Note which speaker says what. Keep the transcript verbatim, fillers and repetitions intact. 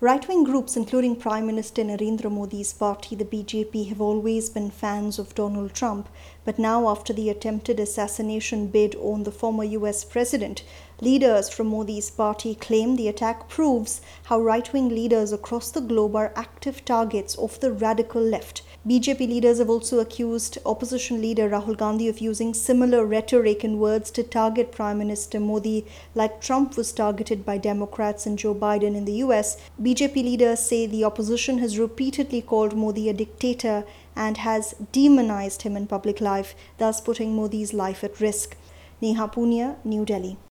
Speaker 1: Right-wing groups, including Prime Minister Narendra Modi's party, the B J P, have always been fans of Donald Trump. But now, after the attempted assassination bid on the former U S president, leaders from Modi's party claim the attack proves how right-wing leaders across the globe are active targets of the radical left. B J P leaders have also accused opposition leader Rahul Gandhi of using similar rhetoric and words to target Prime Minister Modi, like Trump was targeted by Democrats and Joe Biden in the U S. B J P leaders say the opposition has repeatedly called Modi a dictator and has demonized him in public life, thus putting Modi's life at risk. Neha Punia, New Delhi.